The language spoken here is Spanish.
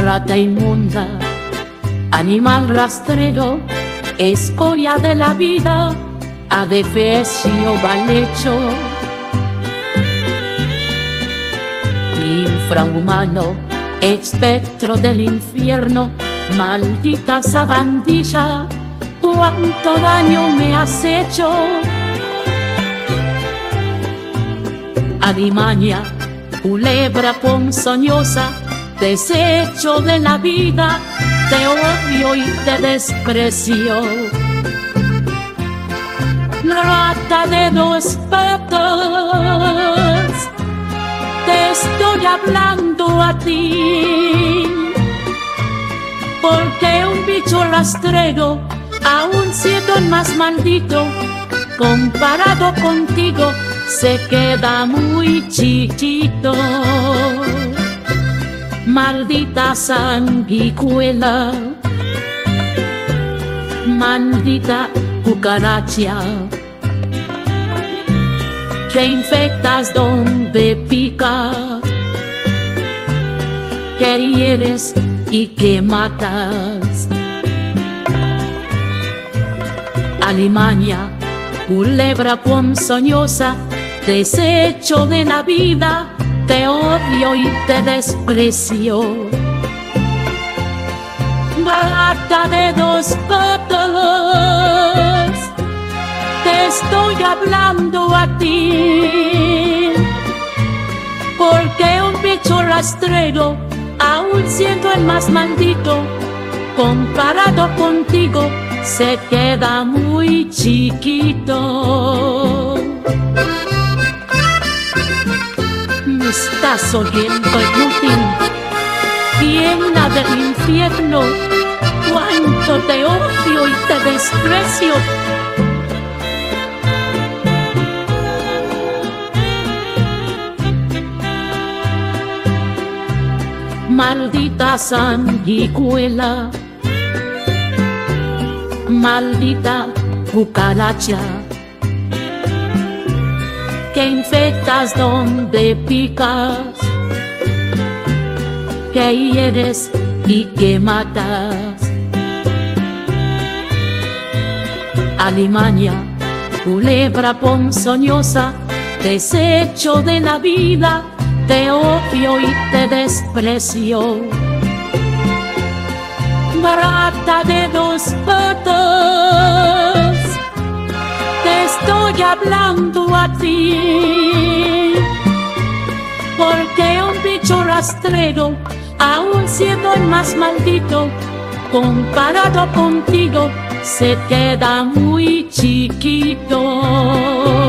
rata inmunda, animal rastrero, escoria de la vida, adefesio mal hecho, infrahumano, espectro del infierno, maldita sabandilla, cuánto daño me has hecho. Alimaña, culebra ponzoñosa, desecho de la vida, te odio y te desprecio. Rata de dos patas, te estoy hablando a ti, porque un bicho rastrero, aun siendo el más maldito, comparado contigo, se queda muy chiquito. Maldita sanguijuela, maldita cucaracha, que infectas donde pica, que hieres y que matas. Alimaña, culebra ponzoñosa, desecho de la vida, te odio y te desprecio. Rata de dos patas, te estoy hablando a ti, porque un bicho rastrero, aun siendo el más maldito, comparado contigo, se queda muy chiquito. Me estás oyendo, inútil, llena del infierno, cuánto te odio y te desprecio. Maldita sanguijuela, maldita cucaracha, que infectas donde picas, que hieres y que matas. Alimaña, culebra ponzoñosa, desecho de la vida, te odio y te desprecio. Rata de dos patas, te estoy hablando a ti, porque un bicho rastrero, aun siendo el más maldito, comparado contigo, se queda muy chiquito.